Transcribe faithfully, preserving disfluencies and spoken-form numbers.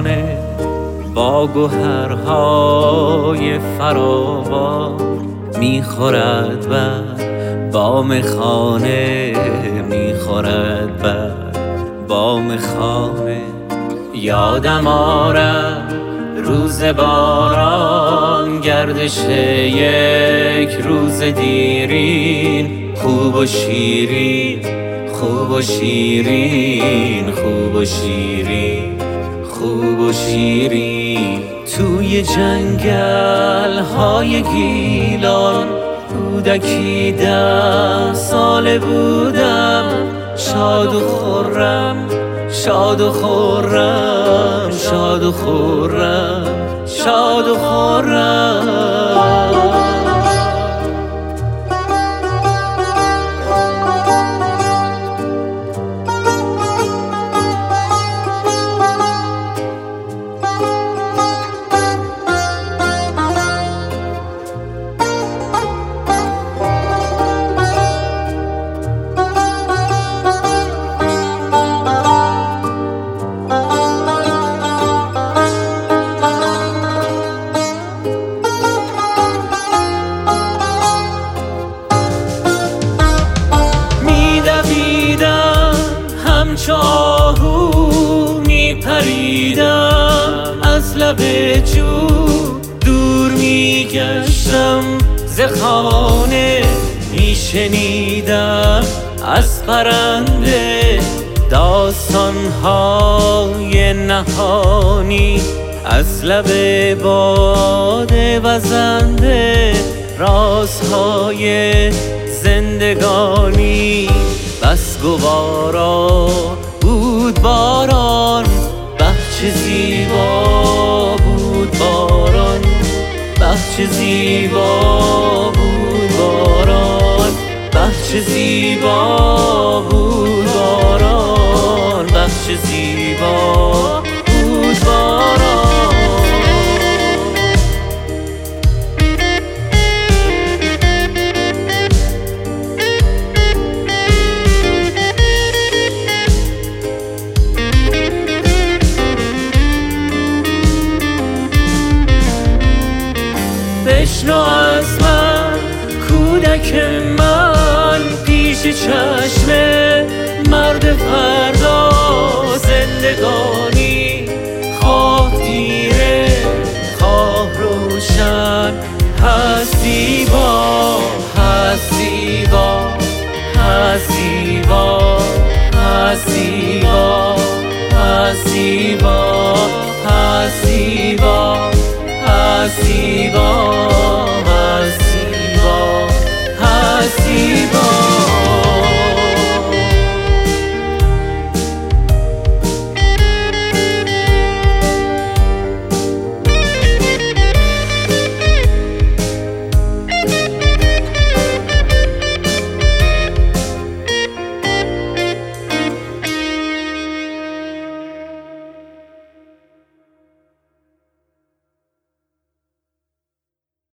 خانه با گوهرهای فراوان میخورد بر بام خانه، میخورد بر بام خانه. یادم آرد روز باران، گردش یک روز دیرین، خوب و شیرین، خوب و شیرین، خوب و شیرین، خوب و شیرین. توی جنگل های گیلان کودکی ده ساله بودم، شاد و خرم، شاد و خرم، شاد و خرم، شاد و خرم. همچو آهو میپریدم از لب جو، دور میگشتم ز خانه، میشنیدم از پرنده داستانهای نهانی، از لب باد وزنده رازهای زندگانی. بس گوارا بود باران، بخچه زیبا بود باران، بخچه زیبا بود باران، بخچه زیبا بود باران، بخچه زیبا بود باران. بشنو از من کودک من، پیش چشم مرد فردا زندگان